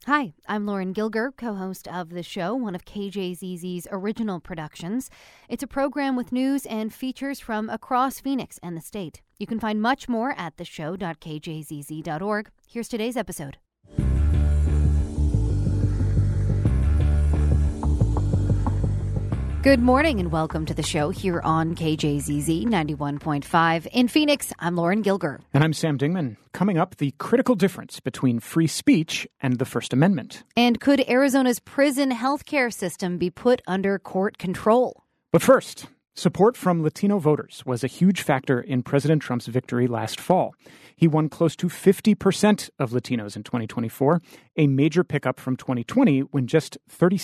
Hi, I'm Lauren Gilger, co-host of the show, one of KJZZ's original productions. It's a program with news and features from across Phoenix and the state. You can find much more at theshow.kjzz.org. Here's today's episode. Good morning and welcome to the show here on KJZZ 91.5. In Phoenix, I'm Lauren Gilger. And I'm Sam Dingman. Coming up, the critical difference between free speech and the First Amendment. And could Arizona's prison healthcare system be put under court control? But first, support from Latino voters was a huge factor in President Trump's victory last fall. He won close to 50% of Latinos in 2024, a major pickup from 2020 when just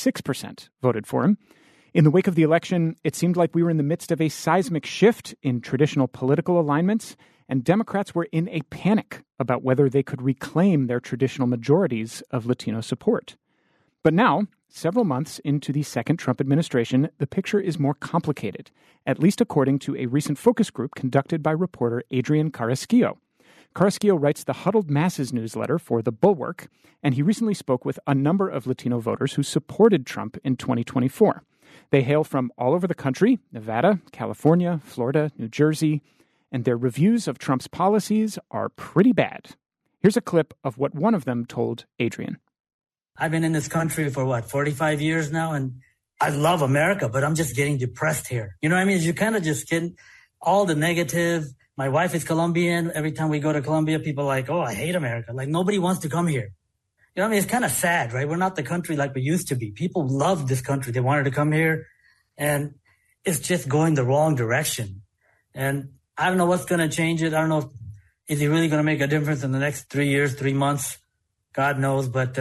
36% voted for him. In the wake of the election, it seemed like we were in the midst of a seismic shift in traditional political alignments, and Democrats were in a panic about whether they could reclaim their traditional majorities of Latino support. But now, several months into the second Trump administration, the picture is more complicated, at least according to a recent focus group conducted by reporter Adrian Carrasquillo. Carrasquillo writes the Huddled Masses newsletter for The Bulwark, and he recently spoke with a number of Latino voters who supported Trump in 2024. They hail from all over the country, Nevada, California, Florida, New Jersey, and their reviews of Trump's policies are pretty bad. Here's a clip of what one of them told Adrian. I've been in this country for 45 years now, and I love America, but I'm just getting depressed here. You know what I mean? You kind of just get all the negative. My wife is Colombian. Every time we go to Colombia, people are like, oh, I hate America. Like, nobody wants to come here. You know what I mean? It's kind of sad, right? We're not the country like we used to be. People love this country. They wanted to come here, and it's just going the wrong direction. And I don't know what's going to change it. I don't know is he really going to make a difference in the next 3 years, 3 months? God knows. But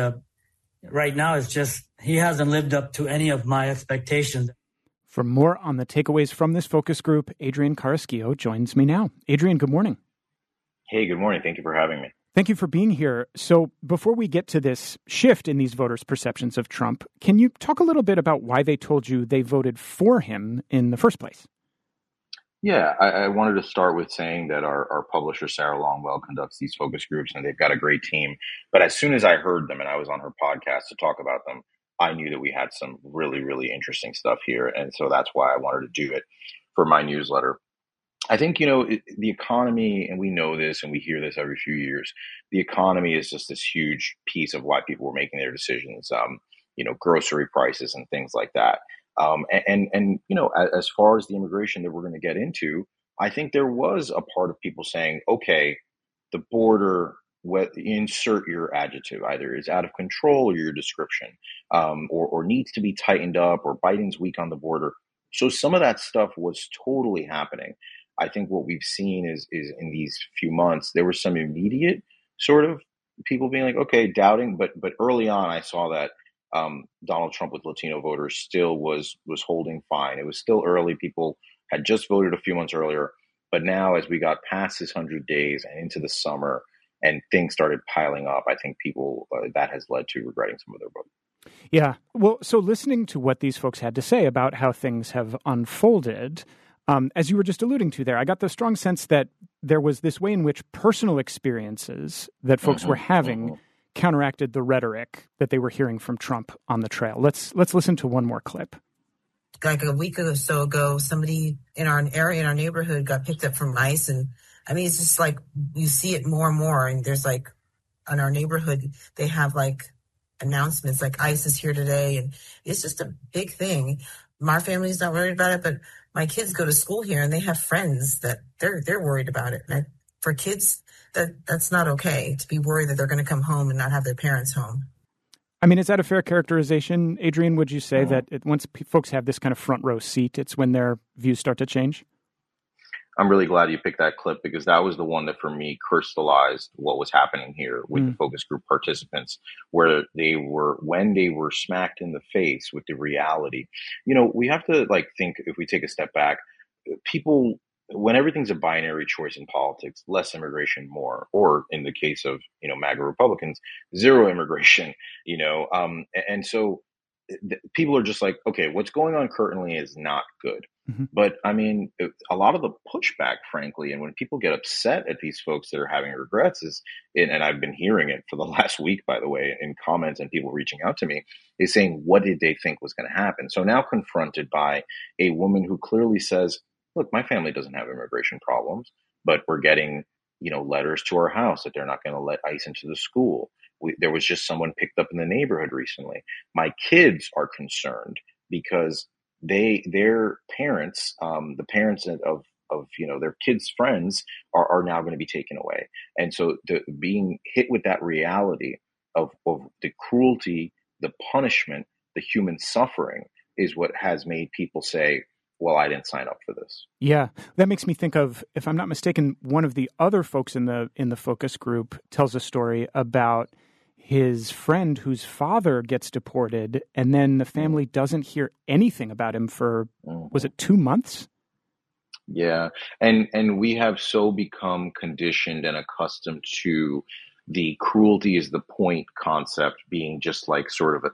right now, it's just he hasn't lived up to any of my expectations. For more on the takeaways from this focus group, Adrian Carrasquillo joins me now. Adrian, good morning. Hey, good morning. Thank you for having me. Thank you for being here. So before we get to this shift in these voters' perceptions of Trump, can you talk a little bit about why they told you they voted for him in the first place? Yeah, I wanted to start with saying that our publisher, Sarah Longwell, conducts these focus groups, and they've got a great team. But as soon as I heard them and I was on her podcast to talk about them, I knew that we had some really, really interesting stuff here. And so that's why I wanted to do it for my newsletter. I think, the economy, and we know this and we hear this every few years, the economy is just this huge piece of why people were making their decisions, grocery prices and things like that. As far as the immigration that we're going to get into, I think there was a part of people saying, okay, the border, insert your adjective, either is out of control or your description, or needs to be tightened up, or Biden's weak on the border. So some of that stuff was totally happening. I think what we've seen is in these few months, there was some immediate sort of people being like, okay, doubting. But early on, I saw that Donald Trump with Latino voters still was holding fine. It was still early. People had just voted a few months earlier. But now, as we got past this 100 days and into the summer and things started piling up, I think people that has led to regretting some of their vote. Yeah. Well, so listening to what these folks had to say about how things have unfolded, as you were just alluding to there, I got the strong sense that there was this way in which personal experiences that folks were having counteracted the rhetoric that they were hearing from Trump on the trail. Let's listen to one more clip. Like a week or so ago, somebody in our area, in our neighborhood, got picked up from ICE. And I mean, it's just like you see it more and more. And there's like in our neighborhood, they have like announcements like ICE is here today. And it's just a big thing. My family's not worried about it, but my kids go to school here and they have friends that they're worried about it. And for kids, that's not okay to be worried that they're going to come home and not have their parents home. I mean, is that a fair characterization, Adrian? Would you say that once folks have this kind of front row seat, it's when their views start to change? I'm really glad you picked that clip, because that was the one that for me crystallized what was happening here with the focus group participants, where when they were smacked in the face with the reality. We have to think, if we take a step back, people, when everything's a binary choice in politics, less immigration, more, or in the case of, MAGA Republicans, zero immigration, and so people are just like, okay, what's going on currently is not good. But I mean, a lot of the pushback, frankly, and when people get upset at these folks that are having regrets and I've been hearing it for the last week, by the way, in comments and people reaching out to me, is saying, what did they think was going to happen? So now confronted by a woman who clearly says, look, my family doesn't have immigration problems, but we're getting, letters to our house that they're not going to let ICE into the school. There was just someone picked up in the neighborhood recently. My kids are concerned because their parents, the parents of their kids' friends are now going to be taken away. And so being hit with that reality of the cruelty, the punishment, the human suffering is what has made people say, well, I didn't sign up for this. Yeah, that makes me think of, if I'm not mistaken, one of the other folks in the focus group tells a story about his friend whose father gets deported, and then the family doesn't hear anything about him for, was it 2 months? Yeah, and we have so become conditioned and accustomed to the cruelty is the point concept being just like sort of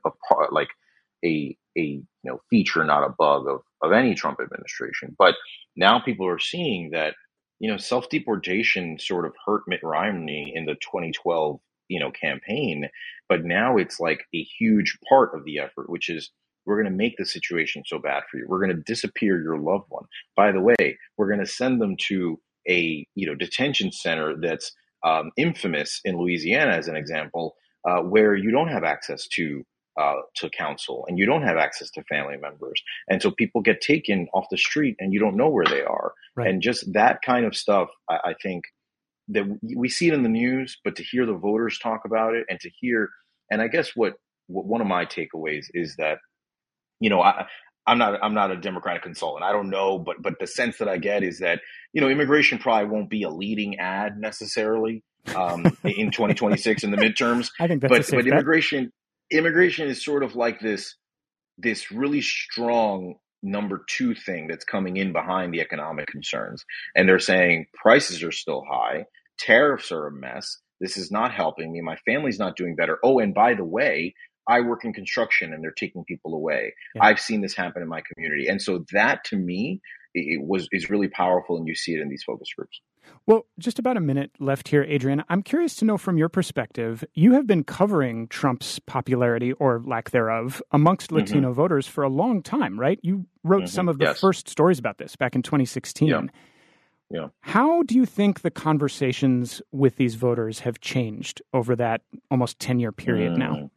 a feature, not a bug of any Trump administration. But now people are seeing that, self-deportation sort of hurt Mitt Romney in the 2012, campaign. But now it's like a huge part of the effort, which is we're going to make the situation so bad for you. We're going to disappear your loved one. By the way, we're going to send them to a, detention center that's infamous in Louisiana, as an example, where you don't have access to counsel and you don't have access to family members. And so people get taken off the street and you don't know where they are. Right. And just that kind of stuff, I think that we see it in the news, but to hear the voters talk about it and to hear, and I guess what one of my takeaways is that, I'm not a Democratic consultant. I don't know, but the sense that I get is that, immigration probably won't be a leading ad necessarily in 2026 in the midterms. I think that's but immigration is sort of like this really strong number two thing that's coming in behind the economic concerns. And they're saying prices are still high. Tariffs are a mess. This is not helping me. My family's not doing better. Oh, and by the way, I work in construction and they're taking people away. Yeah. I've seen this happen in my community. And so that to me is really powerful, and you see it in these focus groups. Well, just about a minute left here, Adrian. I'm curious to know from your perspective, you have been covering Trump's popularity or lack thereof amongst Latino voters for a long time, right? You wrote some of the first stories about this back in 2016. Yeah. How do you think the conversations with these voters have changed over that almost 10-year period now?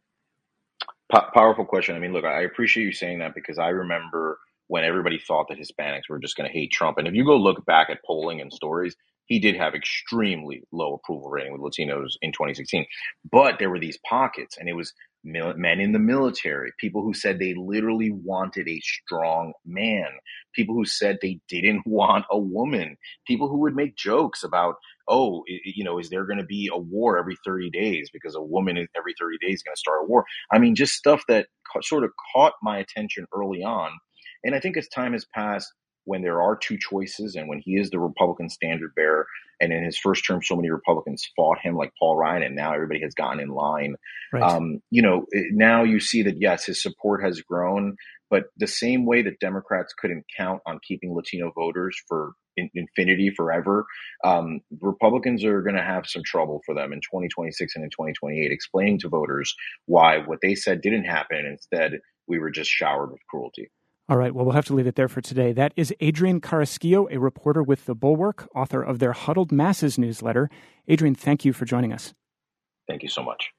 Powerful question. I mean, look, I appreciate you saying that because I remember when everybody thought that Hispanics were just going to hate Trump. And if you go look back at polling and stories, he did have extremely low approval rating with Latinos in 2016. But there were these pockets, and it was men in the military, people who said they literally wanted a strong man, people who said they didn't want a woman, people who would make jokes about, is there going to be a war every 30 days because a woman every 30 days is going to start a war? I mean, just stuff that sort of caught my attention early on. And I think as time has passed, when there are two choices and when he is the Republican standard bearer, and in his first term, so many Republicans fought him like Paul Ryan, and now everybody has gotten in line. Right. Now you see that, yes, his support has grown, but the same way that Democrats couldn't count on keeping Latino voters for infinity forever, Republicans are going to have some trouble for them in 2026 and in 2028, explaining to voters why what they said didn't happen, and instead we were just showered with cruelty. All right, well, we'll have to leave it there for today. That is Adrian Carrasquillo, a reporter with The Bulwark, author of their Huddled Masses newsletter. Adrian, thank you for joining us. Thank you so much.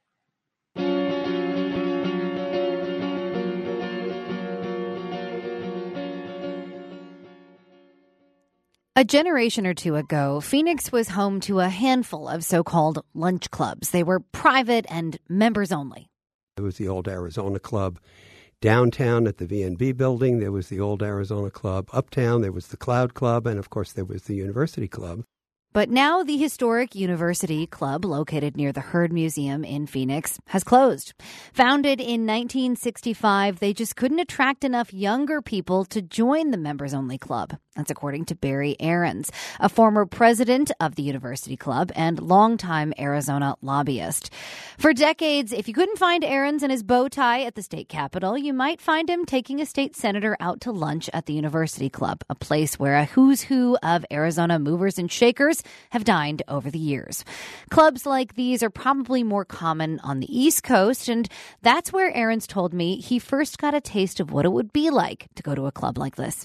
A generation or two ago, Phoenix was home to a handful of so-called lunch clubs. They were private and members only. It was the old Arizona Club. Downtown at the VNB building, there was the old Arizona Club. Uptown, there was the Cloud Club. And, of course, there was the University Club. But now the historic University Club, located near the Heard Museum in Phoenix, has closed. Founded in 1965, they just couldn't attract enough younger people to join the members-only club. That's according to Barry Aarons, a former president of the University Club and longtime Arizona lobbyist. For decades, if you couldn't find Aarons in his bow tie at the state capitol, you might find him taking a state senator out to lunch at the University Club, a place where a who's who of Arizona movers and shakers have dined over the years. Clubs like these are probably more common on the East Coast, and that's where Aarons told me he first got a taste of what it would be like to go to a club like this.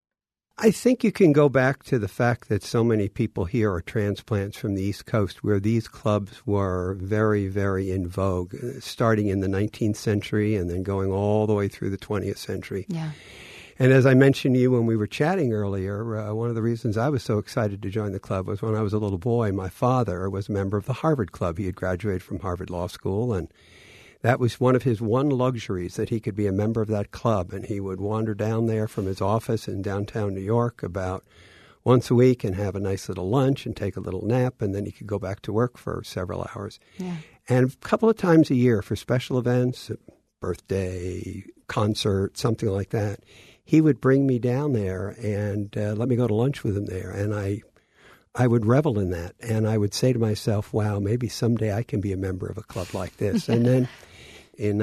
I think you can go back to the fact that so many people here are transplants from the East Coast, where these clubs were very, very in vogue, starting in the 19th century and then going all the way through the 20th century. Yeah. And as I mentioned to you when we were chatting earlier, one of the reasons I was so excited to join the club was when I was a little boy, my father was a member of the Harvard Club. He had graduated from Harvard Law School, and that was one of his one luxuries, that he could be a member of that club. And he would wander down there from his office in downtown New York about once a week and have a nice little lunch and take a little nap, and then he could go back to work for several hours. Yeah. And a couple of times a year for special events, birthday, concert, something like that, he would bring me down there and let me go to lunch with him there. And I would revel in that. And I would say to myself, wow, maybe someday I can be a member of a club like this. And then in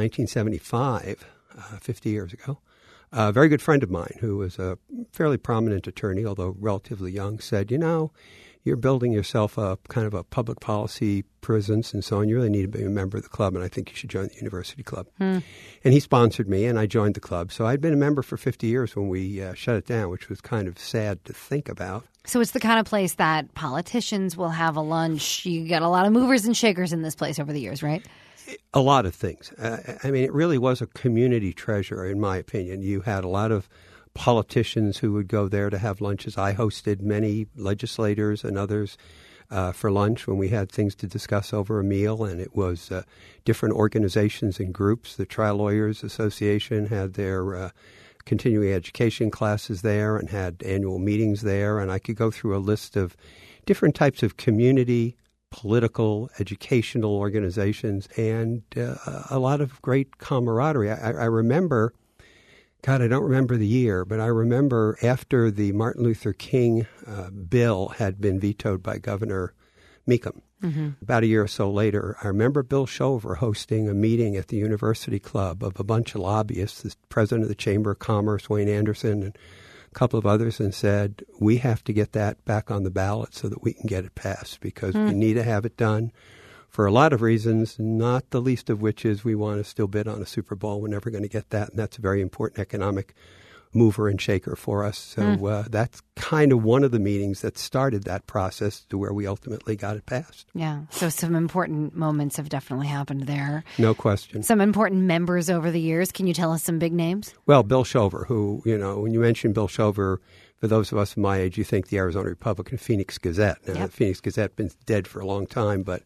1975, 50 years ago, a very good friend of mine who was a fairly prominent attorney, although relatively young, said, you know, you're building yourself a kind of a public policy presence and so on. You really need to be a member of the club, and I think you should join the University Club. And he sponsored me, and I joined the club. So I'd been a member for 50 years when we shut it down, which was kind of sad to think about. So it's the kind of place that politicians will have a lunch. You got a lot of movers and shakers in this place over the years, right? A lot of things. I mean, it really was a community treasure, in my opinion. You had a lot of politicians who would go there to have lunches. I hosted many legislators and others for lunch when we had things to discuss over a meal, and it was different organizations and groups. The Trial Lawyers Association had their continuing education classes there and had annual meetings there, and I could go through a list of different types of community, political, educational organizations, and a lot of great camaraderie. I remember, God, I don't remember the year, but I remember after the Martin Luther King bill had been vetoed by Governor Meekum, about a year or so later, I remember Bill Shover hosting a meeting at the University Club of a bunch of lobbyists, the president of the Chamber of Commerce, Wayne Anderson, and a couple of others, and said, we have to get that back on the ballot so that we can get it passed, because we need to have it done for a lot of reasons, not the least of which is we want to still bid on a Super Bowl. We're never going to get that, and that's a very important economic mover and shaker for us. So that's kind of one of the meetings that started that process to where we ultimately got it passed. Yeah. So some important moments have definitely happened there. No question. Some important members over the years. Can you tell us some big names? Well, Bill Shover, who, you know, when you mention Bill Shover, for those of us my age, you think the Arizona Republican Phoenix Gazette. Now, the Phoenix Gazette has been dead for a long time, but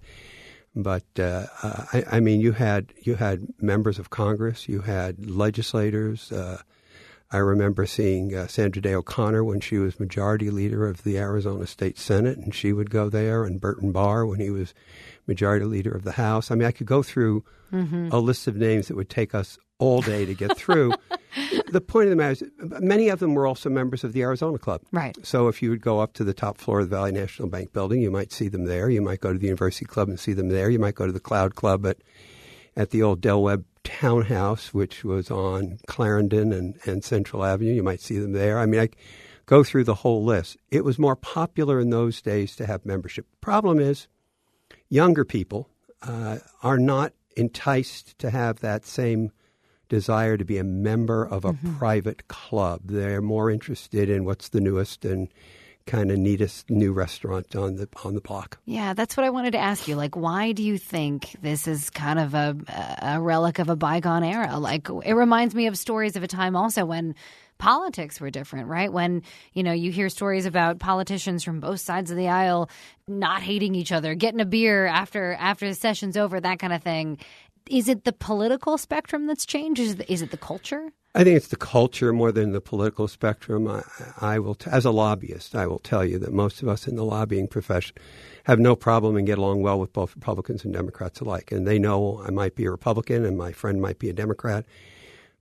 I mean, you had members of Congress, you had legislators. I remember seeing Sandra Day O'Connor when she was majority leader of the Arizona State Senate, and she would go there, and Burton Barr when he was majority leader of the House. I mean, I could go through a list of names that would take us all day to get through. The point of the matter is many of them were also members of the Arizona Club. Right. So if you would go up to the top floor of the Valley National Bank building, you might see them there. You might go to the University Club and see them there. You might go to the Cloud Club at the old Del Webb Townhouse, which was on Clarendon and Central Avenue. You might see them there. I mean, I go through the whole list. It was more popular in those days to have membership. Problem is, younger people are not enticed to have that same desire to be a member of a private club. They're more interested in what's the newest and kind of neatest new restaurant on the block. Yeah, that's what I wanted to ask you. Like, why do you think this is kind of a relic of a bygone era? Like, it reminds me of stories of a time also when politics were different, right? When, you know, you hear stories about politicians from both sides of the aisle not hating each other, getting a beer after the session's over, that kind of thing. Is it the political spectrum that's changed? Is it the culture? I think it's the culture more than the political spectrum. I will, as a lobbyist, I will tell you that most of us in the lobbying profession have no problem and get along well with both Republicans and Democrats alike. And they know I might be a Republican and my friend might be a Democrat.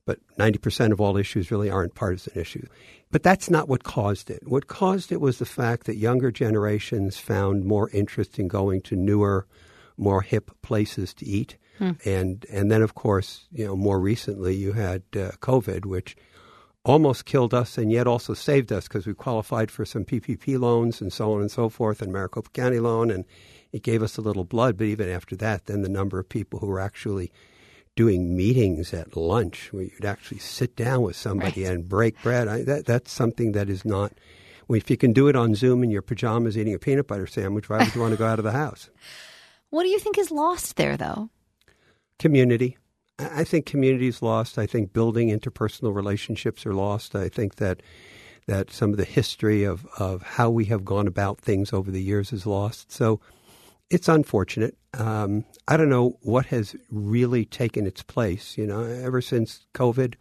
but 90% of all issues really aren't partisan issues. But that's not what caused it. What caused it was the fact that younger generations found more interest in going to newer, more hip places to eat. And then, of course, more recently you had COVID, which almost killed us and yet also saved us because we qualified for some PPP loans and so on and so forth, and Maricopa County loan, and it gave us a little blood. But even after that, then the number of people who were actually doing meetings at lunch where you'd actually sit down with somebody and break bread, that's something that is not – if you can do it on Zoom in your pajamas eating a peanut butter sandwich, why would you want to go out of the house? What do you think is lost there, though? Community. I think community is lost. I think building interpersonal relationships are lost. I think that some of the history of how we have gone about things over the years is lost. So it's unfortunate. I don't know what has really taken its place. Ever since COVID,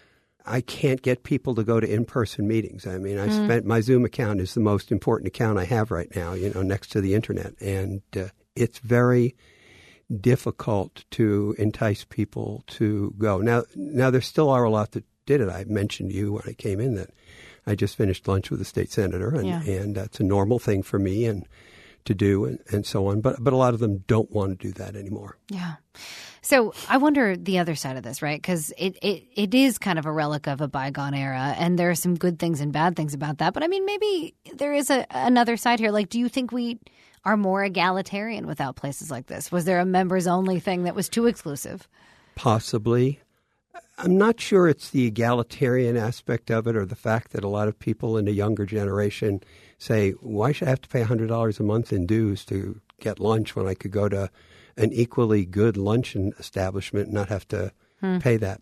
I can't get people to go to in-person meetings. I mean, my Zoom account is the most important account I have right now, next to the internet. And it's very difficult to entice people to go. Now there still are a lot that did it. I mentioned to you when I came in that I just finished lunch with a state senator, and that's a normal thing for me and to do and so on. But a lot of them don't want to do that anymore. Yeah. So I wonder the other side of this, right? Because it is kind of a relic of a bygone era, and there are some good things and bad things about that. But I mean, maybe there is another side here. Like, do you think we are more egalitarian without places like this? Was there a members-only thing that was too exclusive? Possibly. I'm not sure it's the egalitarian aspect of it or the fact that a lot of people in the younger generation say, why should I have to pay $100 a month in dues to get lunch when I could go to an equally good luncheon establishment and not have to pay that?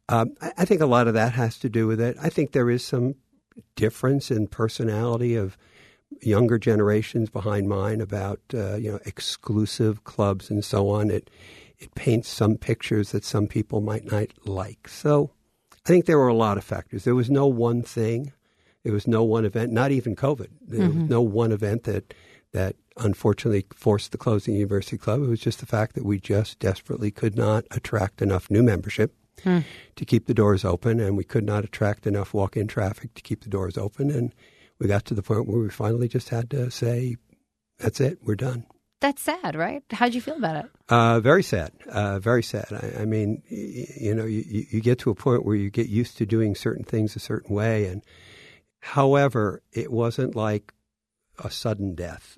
I think a lot of that has to do with it. I think there is some difference in personality of younger generations behind mine about exclusive clubs and so on. It paints some pictures that some people might not like. So I think there were a lot of factors. There was no one thing. There was no one event, not even COVID. There was no one event that unfortunately forced the closing University Club. It was just the fact that we just desperately could not attract enough new membership to keep the doors open, and we could not attract enough walk-in traffic to keep the doors open. And we got to the point where we finally just had to say, that's it, we're done. That's sad, right? How'd you feel about it? Very sad. Very sad. I mean, you get to a point where you get used to doing certain things a certain way. And however, it wasn't like a sudden death.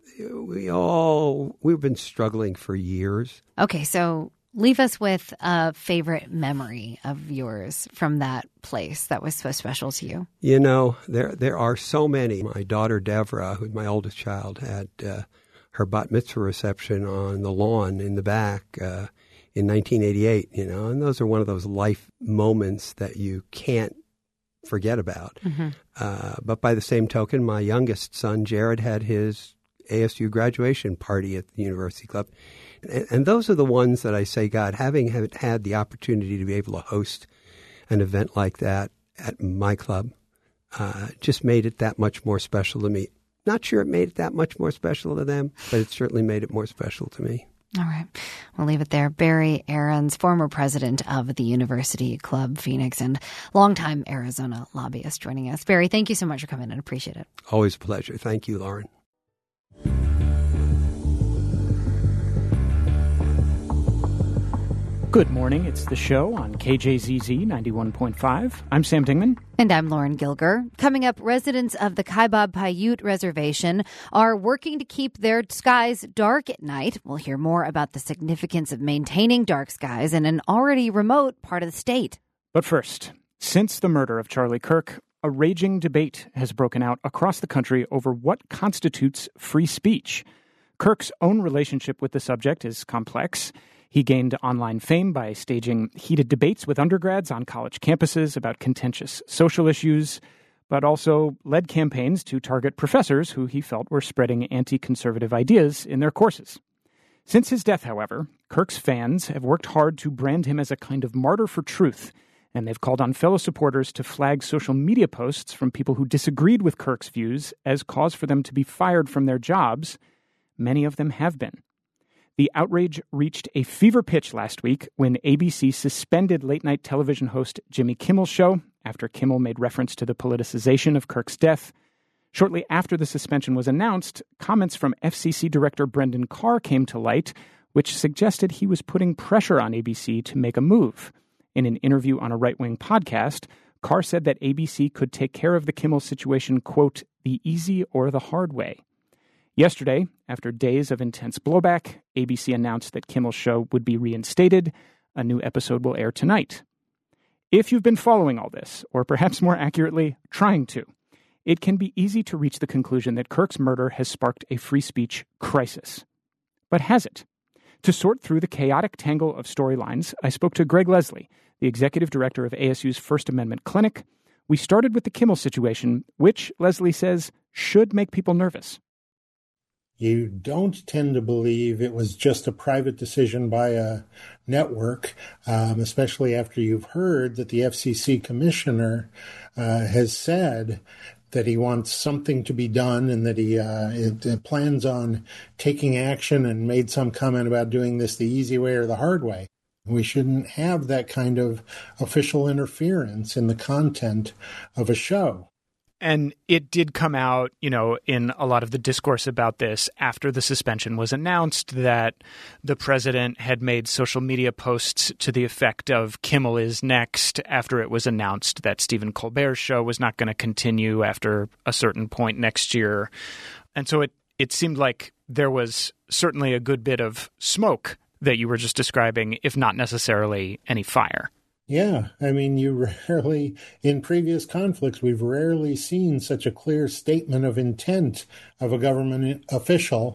We've been struggling for years. Okay, so leave us with a favorite memory of yours from that place that was so special to you. There are so many. My daughter, Devra, who's my oldest child, had her bat mitzvah reception on the lawn in the back in 1988, and those are one of those life moments that you can't forget about. But by the same token, my youngest son, Jared, had his ASU graduation party at the University Club. And those are the ones that I say, God, having had the opportunity to be able to host an event like that at my club just made it that much more special to me. Not sure it made it that much more special to them, but it certainly made it more special to me. All right. We'll leave it there. Barry Aarons, former president of the University Club Phoenix and longtime Arizona lobbyist, joining us. Barry, thank you so much for coming in. Appreciate it. Always a pleasure. Thank you, Lauren. Good morning. It's The Show on KJZZ 91.5. I'm Sam Dingman. And I'm Lauren Gilger. Coming up, residents of the Kaibab Paiute Reservation are working to keep their skies dark at night. We'll hear more about the significance of maintaining dark skies in an already remote part of the state. But first, since the murder of Charlie Kirk, a raging debate has broken out across the country over what constitutes free speech. Kirk's own relationship with the subject is complex. He gained online fame by staging heated debates with undergrads on college campuses about contentious social issues, but also led campaigns to target professors who he felt were spreading anti-conservative ideas in their courses. Since his death, however, Kirk's fans have worked hard to brand him as a kind of martyr for truth, and they've called on fellow supporters to flag social media posts from people who disagreed with Kirk's views as cause for them to be fired from their jobs. Many of them have been. The outrage reached a fever pitch last week when ABC suspended late-night television host Jimmy Kimmel's show after Kimmel made reference to the politicization of Kirk's death. Shortly after the suspension was announced, comments from FCC Director Brendan Carr came to light, which suggested he was putting pressure on ABC to make a move. In an interview on a right-wing podcast, Carr said that ABC could take care of the Kimmel situation, quote, the easy or the hard way. Yesterday, after days of intense blowback, ABC announced that Kimmel's show would be reinstated. A new episode will air tonight. If you've been following all this, or perhaps more accurately, trying to, it can be easy to reach the conclusion that Kirk's murder has sparked a free speech crisis. But has it? To sort through the chaotic tangle of storylines, I spoke to Greg Leslie, the executive director of ASU's First Amendment Clinic. We started with the Kimmel situation, which, Leslie says, should make people nervous. You don't tend to believe it was just a private decision by a network, especially after you've heard that the FCC commissioner has said that he wants something to be done and that he plans on taking action and made some comment about doing this the easy way or the hard way. We shouldn't have that kind of official interference in the content of a show. And it did come out, in a lot of the discourse about this after the suspension was announced, that the president had made social media posts to the effect of Kimmel is next after it was announced that Stephen Colbert's show was not going to continue after a certain point next year. And so it seemed like there was certainly a good bit of smoke that you were just describing, if not necessarily any fire. Yeah, I mean, in previous conflicts, we've rarely seen such a clear statement of intent of a government official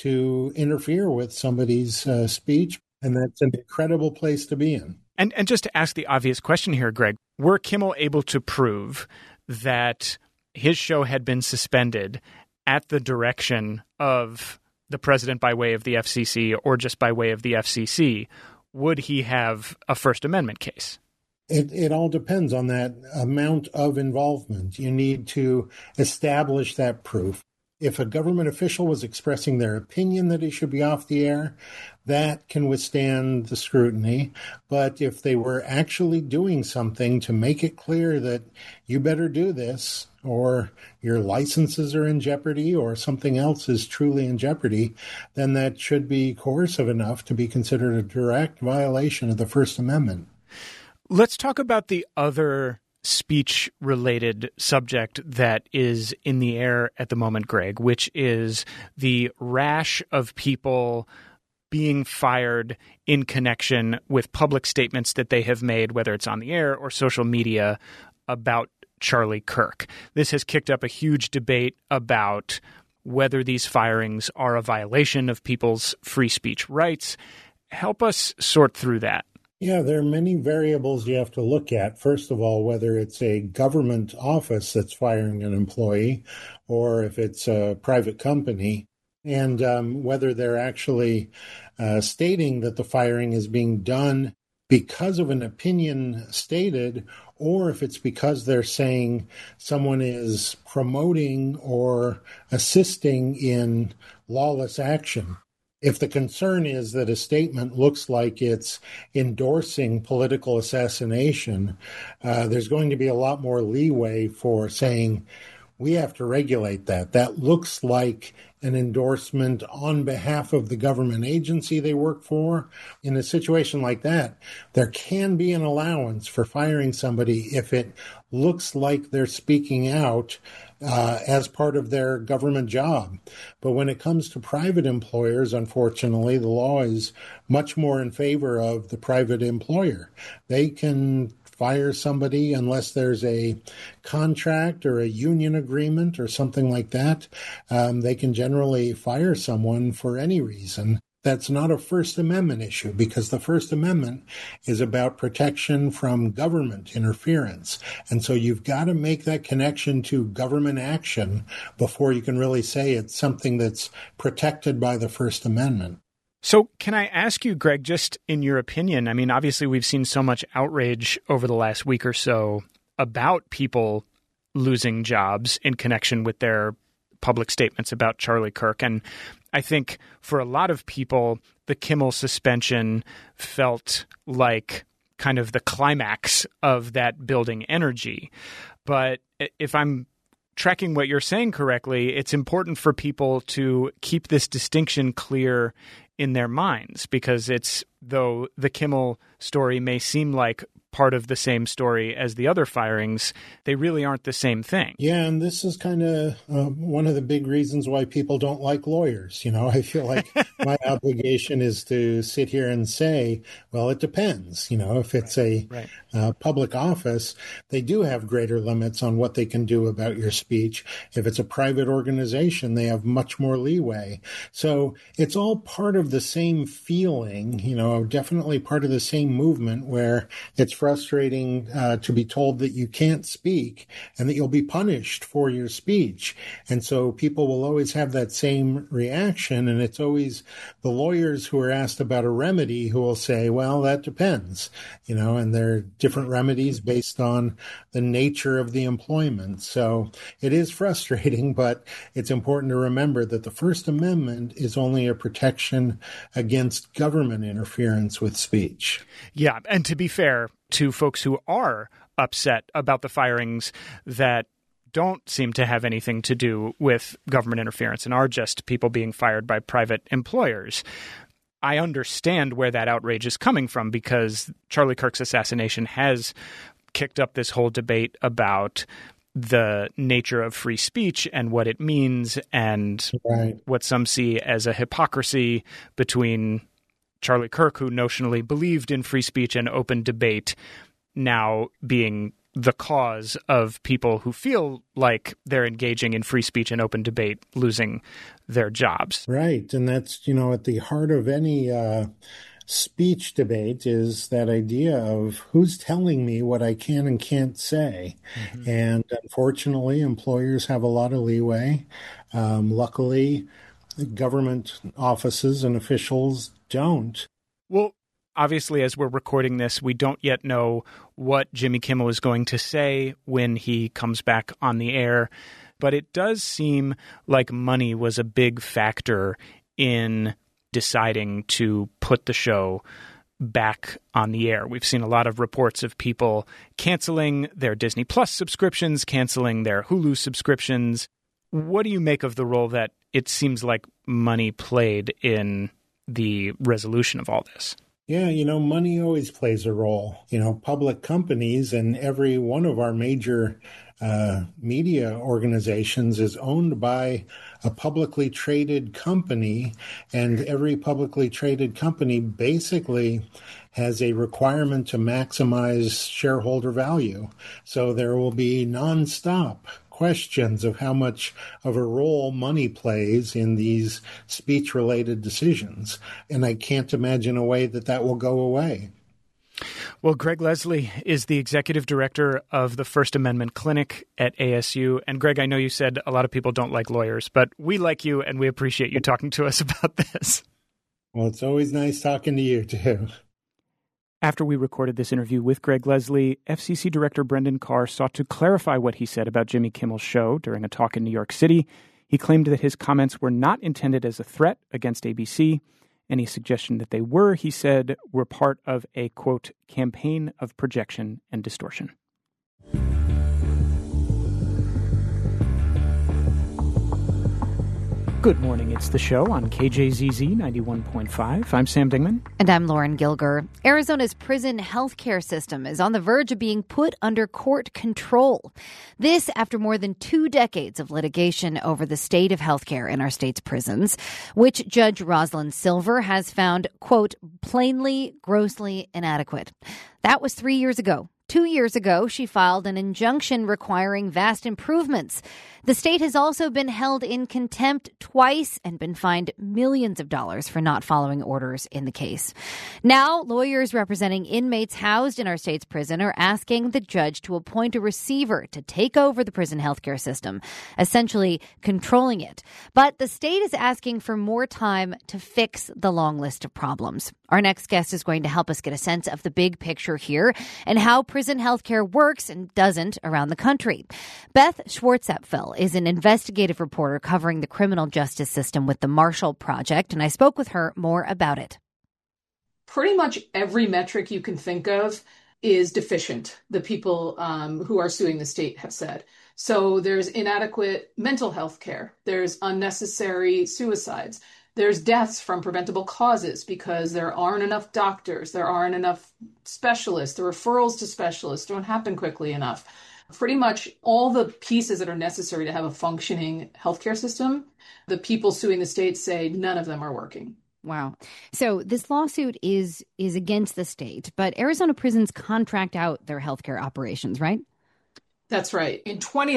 to interfere with somebody's speech, and that's an incredible place to be in. And just to ask the obvious question here, Greg, were Kimmel able to prove that his show had been suspended at the direction of the president by way of the FCC or just by way of the FCC? Would he have a First Amendment case? It all depends on that amount of involvement. You need to establish that proof. If a government official was expressing their opinion that he should be off the air, that can withstand the scrutiny. But if they were actually doing something to make it clear that you better do this, or your licenses are in jeopardy, or something else is truly in jeopardy, then that should be coercive enough to be considered a direct violation of the First Amendment. Let's talk about the other speech-related subject that is in the air at the moment, Greg, which is the rash of people being fired in connection with public statements that they have made, whether it's on the air or social media, about Charlie Kirk. This has kicked up a huge debate about whether these firings are a violation of people's free speech rights. Help us sort through that. Yeah, there are many variables you have to look at. First of all, whether it's a government office that's firing an employee or if it's a private company, and whether they're actually stating that the firing is being done because of an opinion stated, or if it's because they're saying someone is promoting or assisting in lawless action. If the concern is that a statement looks like it's endorsing political assassination, there's going to be a lot more leeway for saying, we have to regulate that. That looks like an endorsement on behalf of the government agency they work for. In a situation like that, there can be an allowance for firing somebody if it looks like they're speaking out as part of their government job. But when it comes to private employers, unfortunately, the law is much more in favor of the private employer. They can fire somebody unless there's a contract or a union agreement or something like that. They can generally fire someone for any reason. That's not a First Amendment issue because the First Amendment is about protection from government interference. And so you've got to make that connection to government action before you can really say it's something that's protected by the First Amendment. So can I ask you, Greg, just in your opinion, I mean, obviously we've seen so much outrage over the last week or so about people losing jobs in connection with their public statements about Charlie Kirk. And I think for a lot of people, the Kimmel suspension felt like kind of the climax of that building energy. But if I'm tracking what you're saying correctly, it's important for people to keep this distinction clear in their minds, because though the Kimmel story may seem like part of the same story as the other firings, they really aren't the same thing. Yeah, and this is kind of one of the big reasons why people don't like lawyers. I feel like my obligation is to sit here and say, well, it depends. If it's a public office, they do have greater limits on what they can do about your speech. If it's a private organization, they have much more leeway. So it's all part of the same feeling, definitely part of the same movement, where it's frustrating to be told that you can't speak and that you'll be punished for your speech. And so people will always have that same reaction. And it's always the lawyers who are asked about a remedy who will say, well, that depends, and there are different remedies based on the nature of the employment. So it is frustrating, but it's important to remember that the First Amendment is only a protection against government interference with speech. Yeah. And to be fair to folks who are upset about the firings that don't seem to have anything to do with government interference and are just people being fired by private employers, I understand where that outrage is coming from, because Charlie Kirk's assassination has kicked up this whole debate about the nature of free speech and what it means, and what some see as a hypocrisy between Charlie Kirk, who notionally believed in free speech and open debate, now being the cause of people who feel like they're engaging in free speech and open debate losing their jobs. Right. And that's, at the heart of any speech debate is that idea of who's telling me what I can and can't say. Mm-hmm. And unfortunately, employers have a lot of leeway. Luckily, government offices and officials don't. Well, obviously, as we're recording this, we don't yet know what Jimmy Kimmel is going to say when he comes back on the air. But it does seem like money was a big factor in deciding to put the show back on the air. We've seen a lot of reports of people canceling their Disney Plus subscriptions, canceling their Hulu subscriptions. What do you make of the role that it seems like money played in the resolution of all this? Yeah, money always plays a role. Public companies, and every one of our major media organizations is owned by a publicly traded company, and every publicly traded company basically has a requirement to maximize shareholder value. So there will be nonstop questions of how much of a role money plays in these speech-related decisions. And I can't imagine a way that will go away. Well, Greg Leslie is the executive director of the First Amendment Clinic at ASU. And Greg, I know you said a lot of people don't like lawyers, but we like you and we appreciate you talking to us about this. Well, it's always nice talking to you, too. After we recorded this interview with Greg Leslie, FCC Director Brendan Carr sought to clarify what he said about Jimmy Kimmel's show during a talk in New York City. He claimed that his comments were not intended as a threat against ABC. Any suggestion that they were, he said, were part of a, quote, campaign of projection and distortion. Good morning, it's The Show on KJZZ 91.5. I'm Sam Dingman. And I'm Lauren Gilger. Arizona's prison healthcare system is on the verge of being put under court control. This after more than 2 decades of litigation over the state of healthcare in our state's prisons, which Judge Rosalind Silver has found, quote, plainly, grossly inadequate. That was 3 years ago. 2 years ago, she filed an injunction requiring vast improvements. The state has also been held in contempt twice and been fined millions of dollars for not following orders in the case. Now, lawyers representing inmates housed in our state's prison are asking the judge to appoint a receiver to take over the prison healthcare system, essentially controlling it. But the state is asking for more time to fix the long list of problems. Our next guest is going to help us get a sense of the big picture here and how prison prison healthcare works and doesn't around the country. Beth Schwartzapfel is an investigative reporter covering the criminal justice system with the Marshall Project, and I spoke with her more about it. Pretty much every metric you can think of is deficient, the people who are suing the state have said. So there's inadequate mental health care. There's unnecessary suicides. There's deaths from preventable causes because there aren't enough doctors. There aren't enough specialists. The referrals to specialists don't happen quickly enough. Pretty much all the pieces that are necessary to have a functioning healthcare system, the people suing the state say none of them are working. Wow. So this lawsuit is against the state, but Arizona prisons contract out their healthcare operations, right? That's right. In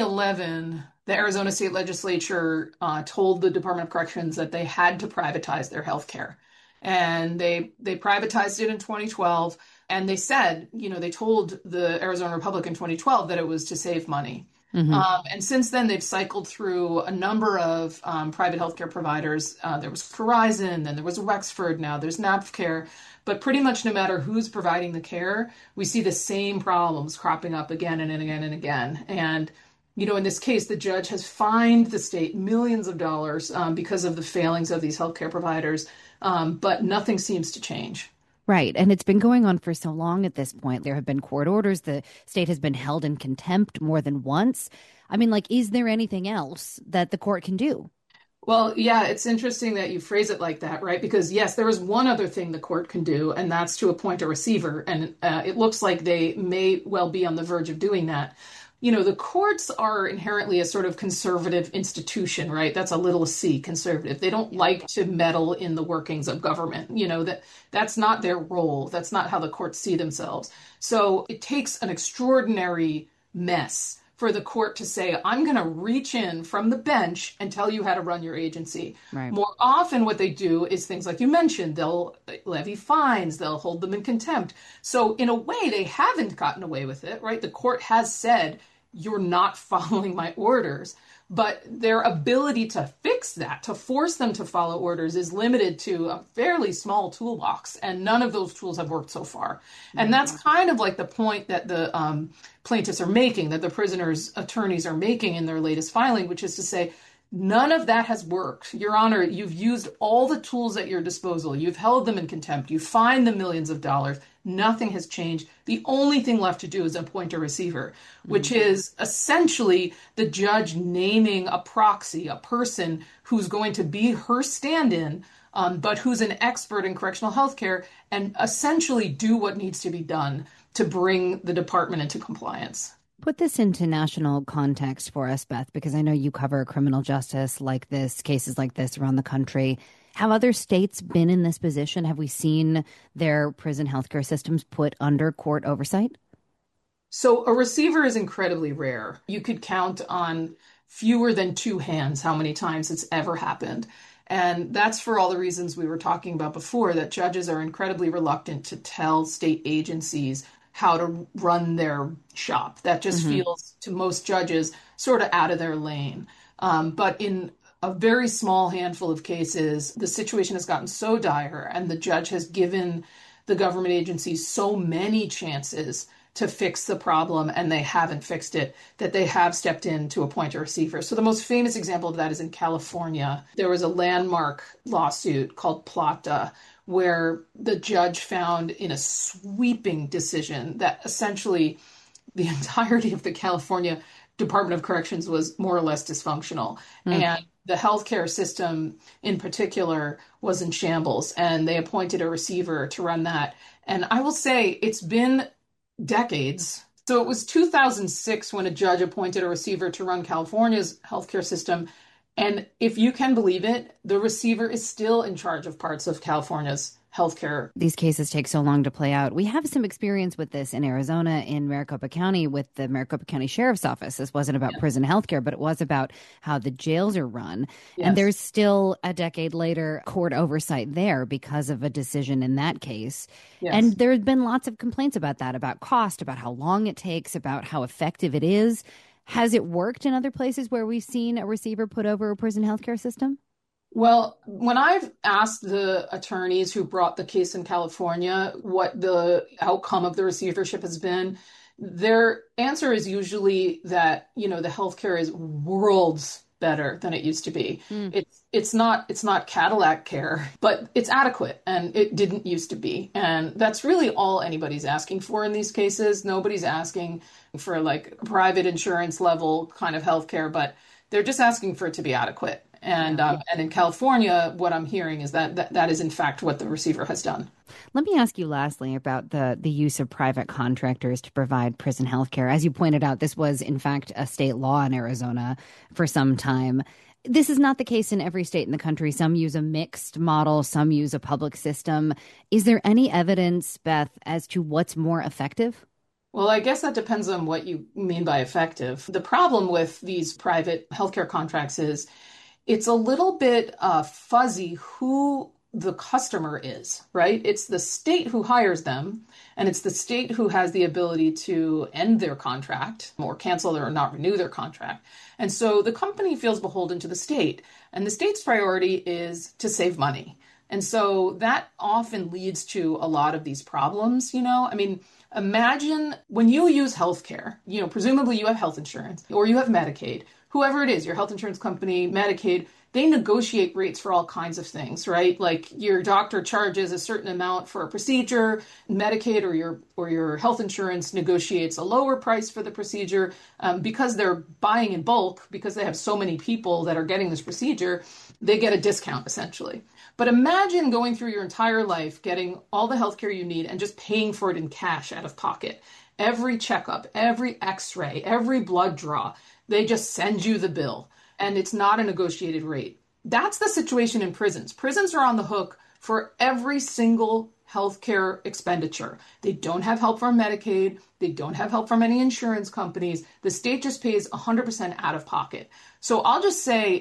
2011, the Arizona state legislature told the Department of Corrections that they had to privatize their healthcare. And they privatized it in 2012. And they said, they told the Arizona Republic in 2012 that it was to save money. Mm-hmm. And since then, they've cycled through a number of private healthcare providers. There was Horizon, then there was Wexford, now there's NapCare. But pretty much no matter who's providing the care, we see the same problems cropping up again and again and again. And, in this case, the judge has fined the state millions of dollars because of the failings of these healthcare providers, but nothing seems to change. Right. And it's been going on for so long at this point. There have been court orders. The state has been held in contempt more than once. I mean, is there anything else that the court can do? Well, yeah, it's interesting that you phrase it like that, right? Because, yes, there is one other thing the court can do, and that's to appoint a receiver. And it looks like they may well be on the verge of doing that. The courts are inherently a sort of conservative institution, right? That's a little c, conservative. They don't like to meddle in the workings of government. That's not their role. That's not how the courts see themselves. So it takes an extraordinary mess for the court to say, I'm going to reach in from the bench and tell you how to run your agency. Right. More often what they do is things like you mentioned, they'll levy fines, they'll hold them in contempt. So in a way, they haven't gotten away with it, right? The court has said, you're not following my orders. But their ability to fix that, to force them to follow orders, is limited to a fairly small toolbox. And none of those tools have worked so far. And that's kind of like the point that the plaintiffs are making, that the prisoners' attorneys are making in their latest filing, which is to say, none of that has worked. Your Honor, you've used all the tools at your disposal. You've held them in contempt. You've fined them millions of dollars. Nothing has changed. The only thing left to do is appoint a receiver, which is essentially the judge naming a proxy, a person who's going to be her stand-in, but who's an expert in correctional health care, and essentially do what needs to be done to bring the department into compliance. Put this into national context for us, Beth, because I know you cover criminal justice like this, cases like this around the country. Have other states been in this position? Have we seen their prison healthcare systems put under court oversight? So a receiver is incredibly rare. You could count on fewer than two hands how many times it's ever happened. And that's for all the reasons we were talking about before, that judges are incredibly reluctant to tell state agencies how to run their shop. That just feels, to most judges, sort of out of their lane. But in a very small handful of cases, the situation has gotten so dire and the judge has given the government agencies so many chances to fix the problem and they haven't fixed it, that they have stepped in to appoint a receiver. So the most famous example of that is in California. There was a landmark lawsuit called Plata, where the judge found in a sweeping decision that essentially the entirety of the California Department of Corrections was more or less dysfunctional. And the healthcare system in particular was in shambles, and they appointed a receiver to run that. And I will say it's been decades. So it was 2006 when a judge appointed a receiver to run California's healthcare system. And if you can believe it, the receiver is still in charge of parts of California's healthcare. These cases take so long to play out. We have some experience with this in Arizona, in Maricopa County, with the Maricopa County Sheriff's Office. This wasn't about prison healthcare, but it was about how the jails are run. Yes. And there's still, a decade later, court oversight there because of a decision in that case. Yes. And there have been lots of complaints about that, about cost, about how long it takes, about how effective it is. Has it worked in other places where we've seen a receiver put over a prison healthcare system? Well, when I've asked the attorneys who brought the case in California what the outcome of the receivership has been, their answer is usually that, the healthcare is worlds better than it used to be. It's not Cadillac care, but it's adequate, and it didn't used to be. And that's really all anybody's asking for in these cases. Nobody's asking for like private insurance level kind of healthcare, but they're just asking for it to be adequate. And in California, what I'm hearing is that is in fact what the receiver has done. Let me ask you lastly about the use of private contractors to provide prison health care. As you pointed out, this was in fact a state law in Arizona for some time. This is not the case in every state in the country. Some use a mixed model, some use a public system. Is there any evidence, Beth, as to what's more effective? Well, I guess that depends on what you mean by effective. The problem with these private healthcare contracts is it's a little bit fuzzy who the customer is, right? It's the state who hires them, and it's the state who has the ability to end their contract or cancel or not renew their contract. And so the company feels beholden to the state, and the state's priority is to save money. And so that often leads to a lot of these problems, imagine when you use healthcare, presumably you have health insurance or you have Medicaid, whoever it is, your health insurance company, Medicaid, they negotiate rates for all kinds of things, right? Like your doctor charges a certain amount for a procedure, Medicaid or your health insurance negotiates a lower price for the procedure because they're buying in bulk, because they have so many people that are getting this procedure, they get a discount essentially. But imagine going through your entire life, getting all the healthcare you need and just paying for it in cash out of pocket. Every checkup, every x-ray, every blood draw, they just send you the bill. And it's not a negotiated rate. That's the situation in prisons. Prisons are on the hook for every single healthcare expenditure. They don't have help from Medicaid. They don't have help from any insurance companies. The state just pays 100% out of pocket. So I'll just say,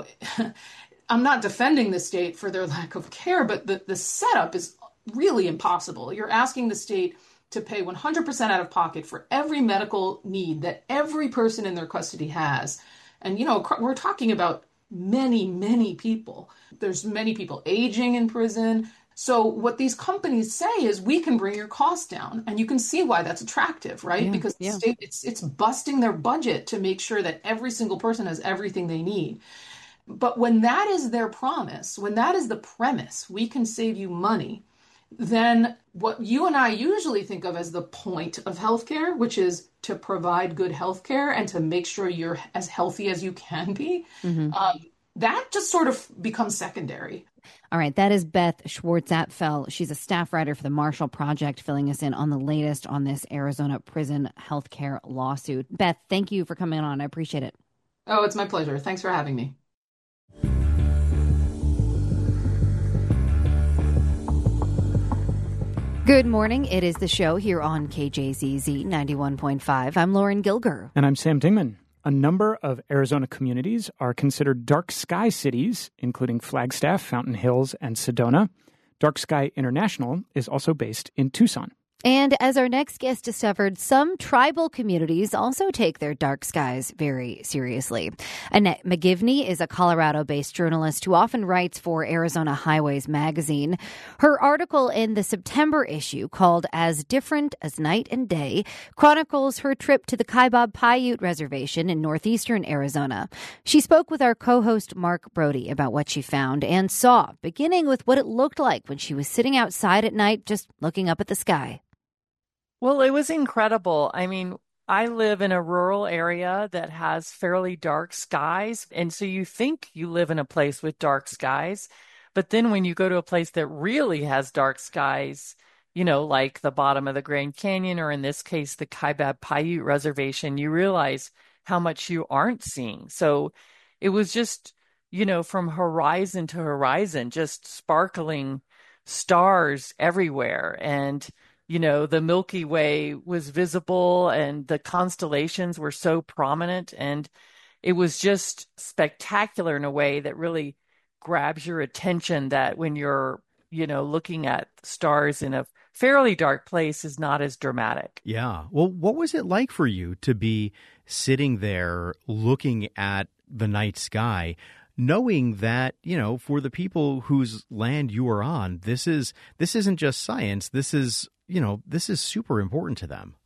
I'm not defending the state for their lack of care, but the setup is really impossible. You're asking the state to pay 100% out of pocket for every medical need that every person in their custody has. And, we're talking about many, many people. There's many people aging in prison. So what these companies say is we can bring your costs down. And you can see why that's attractive, right? Yeah, because the state, it's busting their budget to make sure that every single person has everything they need. But when that is their promise, when that is the premise, we can save you money, then what you and I usually think of as the point of healthcare, which is to provide good healthcare and to make sure you're as healthy as you can be, that just sort of becomes secondary. All right. That is Beth Schwartz-Apfel. She's a staff writer for the Marshall Project, filling us in on the latest on this Arizona prison healthcare lawsuit. Beth, thank you for coming on. I appreciate it. Oh, it's my pleasure. Thanks for having me. Good morning. It is the show here on KJZZ 91.5. I'm Lauren Gilger. And I'm Sam Dingman. A number of Arizona communities are considered dark sky cities, including Flagstaff, Fountain Hills, and Sedona. Dark Sky International is also based in Tucson. And as our next guest discovered, some tribal communities also take their dark skies very seriously. Annette McGivney is a Colorado-based journalist who often writes for Arizona Highways magazine. Her article in the September issue, called As Different as Night and Day, chronicles her trip to the Kaibab Paiute Reservation in northeastern Arizona. She spoke with our co-host Mark Brody about what she found and saw, beginning with what it looked like when she was sitting outside at night just looking up at the sky. Well, it was incredible. I mean, I live in a rural area that has fairly dark skies. And so you think you live in a place with dark skies. But then when you go to a place that really has dark skies, like the bottom of the Grand Canyon, or in this case, the Kaibab Paiute Reservation, you realize how much you aren't seeing. So it was just, from horizon to horizon, just sparkling stars everywhere. And the Milky Way was visible and the constellations were so prominent, and it was just spectacular in a way that really grabs your attention, that when you're, looking at stars in a fairly dark place is not as dramatic. Yeah. Well, what was it like for you to be sitting there looking at the night sky, knowing that, for the people whose land you are on, this isn't just science. This is super important to them.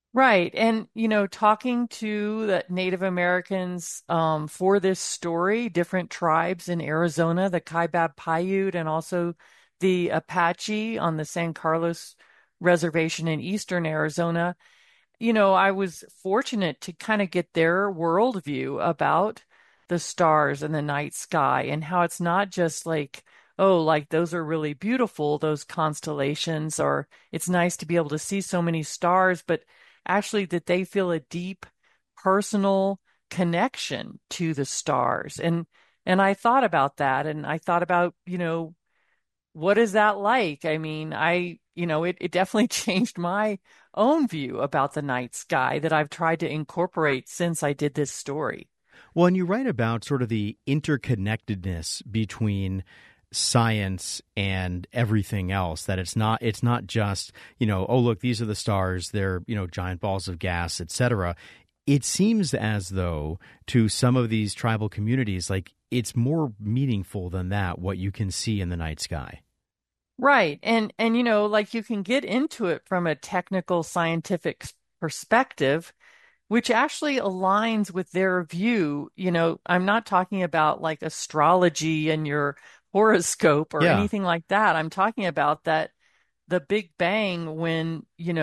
Right. And, talking to the Native Americans for this story, different tribes in Arizona, the Kaibab Paiute and also the Apache on the San Carlos Reservation in eastern Arizona, I was fortunate to kind of get their worldview about the stars and the night sky and how it's not just like, oh, like those are really beautiful, those constellations, or it's nice to be able to see so many stars, but actually that they feel a deep personal connection to the stars. And I thought about that and I thought about, what is that like? I mean, it definitely changed my own view about the night sky that I've tried to incorporate since I did this story. Well, and you write about sort of the interconnectedness between science and everything else, that it's not just, oh, look, these are the stars, they're, giant balls of gas, etc. It seems as though to some of these tribal communities, like it's more meaningful than that, what you can see in the night sky. Right. And like you can get into it from a technical scientific perspective, which actually aligns with their view. I'm not talking about like astrology and your horoscope or anything like that. I'm talking about that the Big Bang, when,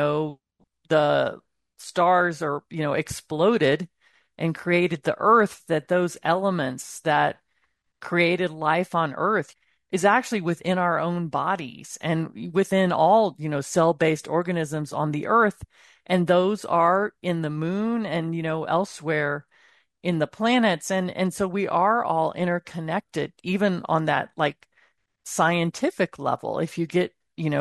the stars are, exploded and created the Earth, that those elements that created life on Earth is actually within our own bodies and within all, cell-based organisms on the Earth. And those are in the moon and, elsewhere in the planets. And so we are all interconnected, even on that like scientific level, if you get,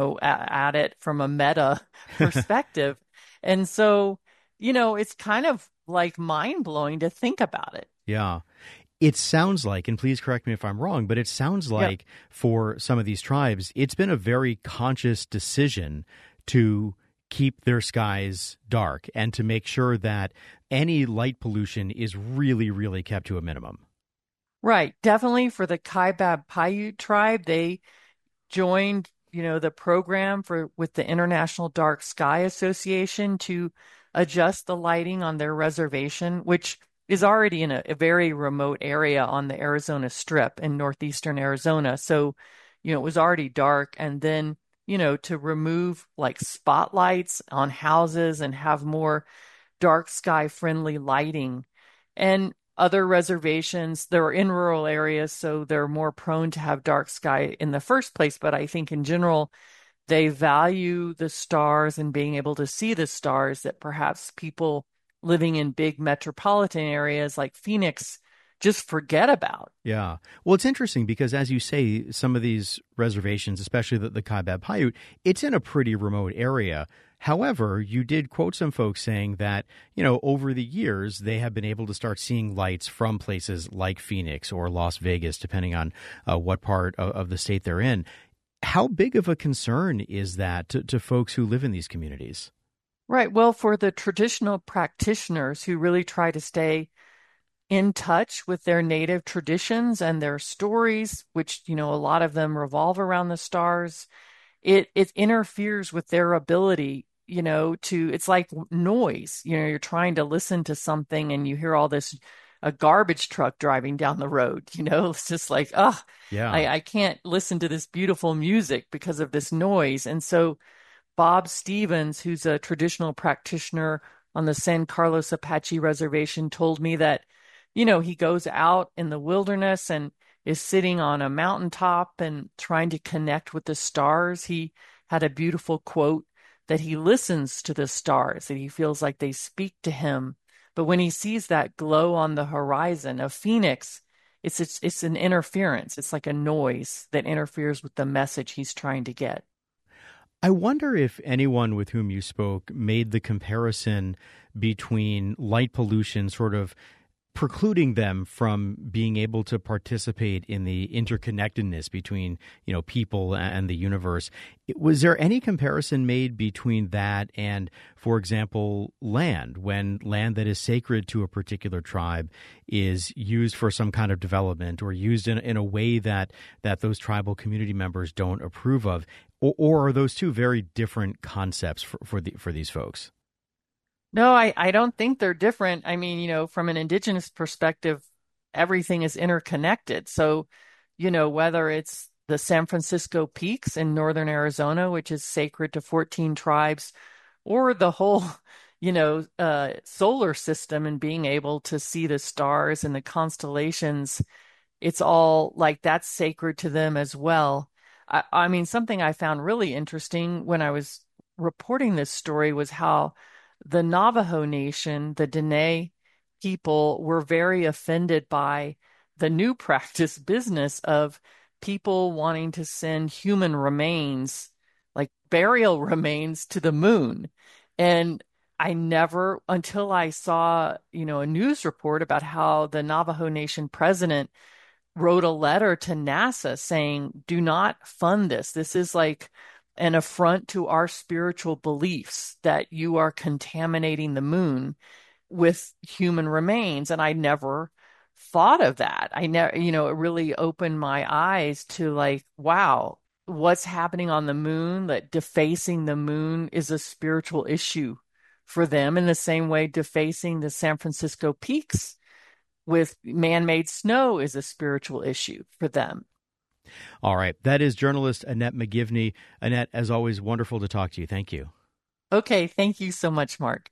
at it from a meta perspective. And so, it's kind of like mind-blowing to think about it. Yeah. It sounds like, and please correct me if I'm wrong, but it sounds like for some of these tribes, it's been a very conscious decision to keep their skies dark and to make sure that any light pollution is really, really kept to a minimum. Right. Definitely for the Kaibab Paiute tribe, they joined, the program with the International Dark Sky Association to adjust the lighting on their reservation, which is already in a very remote area on the Arizona Strip in northeastern Arizona. So, it was already dark. And then, to remove like spotlights on houses and have more dark sky friendly lighting. And other reservations, they're in rural areas, so they're more prone to have dark sky in the first place. But I think in general, they value the stars and being able to see the stars that perhaps people living in big metropolitan areas like Phoenix just forget about. Yeah. Well, it's interesting because, as you say, some of these reservations, especially the Kaibab Paiute, it's in a pretty remote area. However, you did quote some folks saying that, over the years, they have been able to start seeing lights from places like Phoenix or Las Vegas, depending on what part of the state they're in. How big of a concern is that to folks who live in these communities? Right. Well, for the traditional practitioners who really try to stay in touch with their native traditions and their stories, which, a lot of them revolve around the stars, it interferes with their ability, it's like noise. You're trying to listen to something and you hear all this, a garbage truck driving down the road, it's just like, I can't listen to this beautiful music because of this noise. And so Bob Stevens, who's a traditional practitioner on the San Carlos Apache Reservation, told me that, he goes out in the wilderness and is sitting on a mountaintop and trying to connect with the stars. He had a beautiful quote that he listens to the stars, that he feels like they speak to him. But when he sees that glow on the horizon of Phoenix, it's an interference. It's like a noise that interferes with the message he's trying to get. I wonder if anyone with whom you spoke made the comparison between light pollution sort of precluding them from being able to participate in the interconnectedness between, people and the universe. Was there any comparison made between that and, for example, land, when land that is sacred to a particular tribe is used for some kind of development or used in a way that those tribal community members don't approve of? Or are those two very different concepts for these folks? No, I don't think they're different. I mean, from an indigenous perspective, everything is interconnected. So, whether it's the San Francisco Peaks in northern Arizona, which is sacred to 14 tribes, or the whole, solar system and being able to see the stars and the constellations, it's all like that's sacred to them as well. I mean, something I found really interesting when I was reporting this story was how the Navajo Nation, the Dene people, were very offended by the new practice business of people wanting to send human remains, like burial remains, to the moon. And I never, until I saw, a news report about how the Navajo Nation president wrote a letter to NASA saying, do not fund this. This is like an affront to our spiritual beliefs that you are contaminating the moon with human remains. And I never thought of that. I never, it really opened my eyes to like, wow, what's happening on the moon, that defacing the moon is a spiritual issue for them, in the same way defacing the San Francisco Peaks with man-made snow is a spiritual issue for them. All right. That is journalist Annette McGivney. Annette, as always, wonderful to talk to you. Thank you. Okay. Thank you so much, Mark.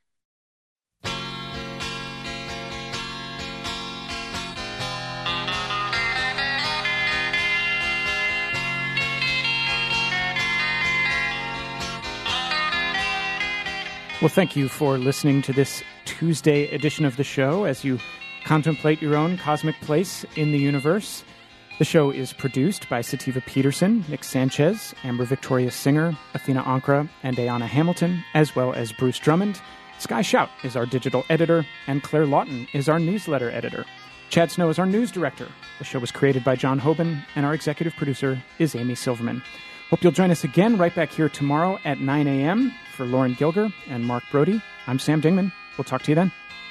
Well, thank you for listening to this Tuesday edition of the show as you contemplate your own cosmic place in the universe. The show is produced by Sativa Peterson, Nick Sanchez, Amber Victoria Singer, Athena Ankra, and Ayana Hamilton, as well as Bruce Drummond. Sky Shout is our digital editor, and Claire Lawton is our newsletter editor. Chad Snow is our news director. The show was created by John Hoban, and our executive producer is Amy Silverman. Hope you'll join us again right back here tomorrow at 9 a.m. For Lauren Gilger and Mark Brody, I'm Sam Dingman. We'll talk to you then.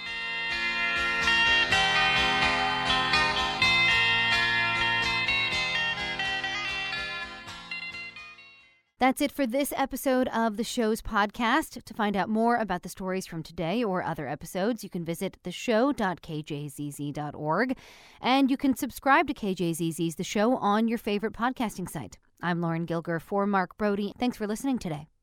That's it for this episode of the show's podcast. To find out more about the stories from today or other episodes, you can visit theshow.kjzz.org. And you can subscribe to KJZZ's The Show on your favorite podcasting site. I'm Lauren Gilger for Mark Brody. Thanks for listening today.